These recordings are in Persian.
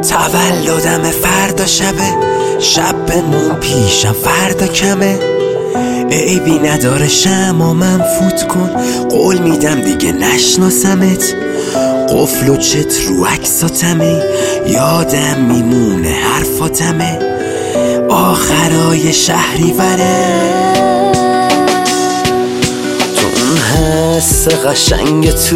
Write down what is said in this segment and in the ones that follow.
تولدم فردا شب بمون پیشم فردا کمه، عیبی نداره شمع من فوت کن، قول میدم دیگه نشناسمت، قفل و چت رو عکساتمه، یادم میمونه حرفاتمه، آخرای شهریوره. تو اون حس قشنگ تو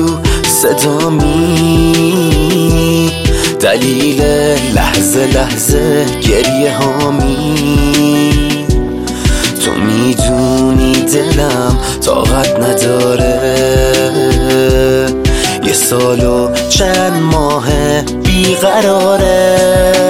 صدامی، دلیل لحظه لحظه گریه هامی، تو میدونی دلم طاقت نداره، یه سال و چند ماه بیقراره،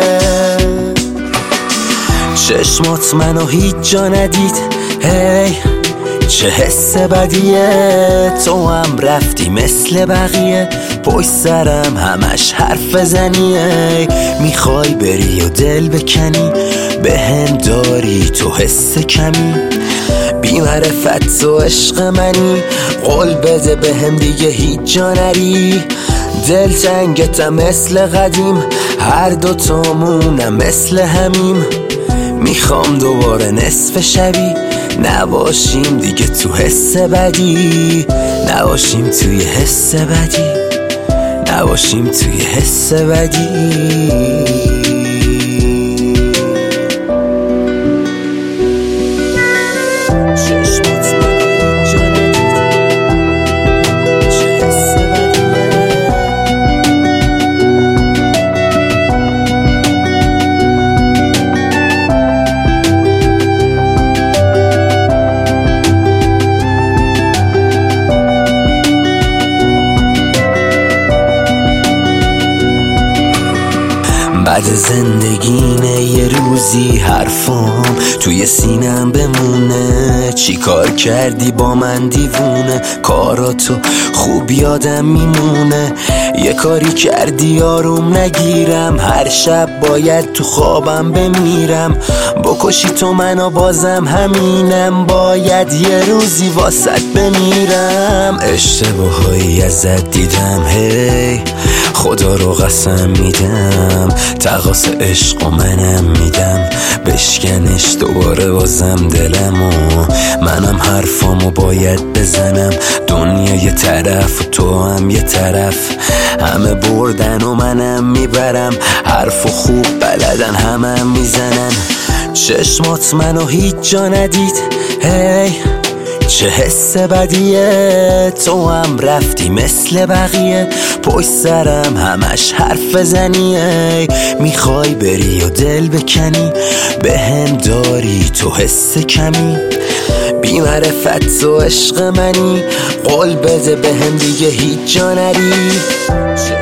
چشمات منو هیچ جا ندید، هی چه حس بدیه، تو هم رفتی مثل بقیه، پشت سرم همش حرف بزنیه، میخوای بری و دل بکنی، به هم داری تو حس کمی، بی معرفت و عشق منی، قول بده به هم دیگه هیچ جا نری، دل تنگتم مثل قدیم، هر دوتامونم مثل همیم، میخوام دوباره نصف شبی نباشیم دیگه تو حس بدی، نباشیم توی حس بدی، نباشیم توی حس بدی. بعد زندگینه یه روزی حرفام توی سینم بمونه، چی کار کردی با من دیوونه، کاراتو خوب یادم میمونه، یه کاری کردی آروم نگیرم، هر شب باید تو خوابم بمیرم، بکشی تو منو بازم همینم، باید یه روزی واسط بمیرم، اشتباهایی ازت دیدم، هی خدا رو قسم میدم، تقاص عشق و منم میدم، بشکنش دوباره بازم دلمو، منم حرفامو باید بزنم، دنیا یه طرف و تو هم یه طرف، همه بردن و منم میبرم، حرف و خوب بلدن همم میزنن، چشمات منو هیچ جا ندید، هی چه حس بدیه، تو هم رفتی مثل بقیه، پشت سرم همش حرف بزنیه، میخوای بری و دل بکنی، به هم داری تو حس کمی، بی معرفت و عشق منی، قول بده به هم دیگه هیچ جا نری.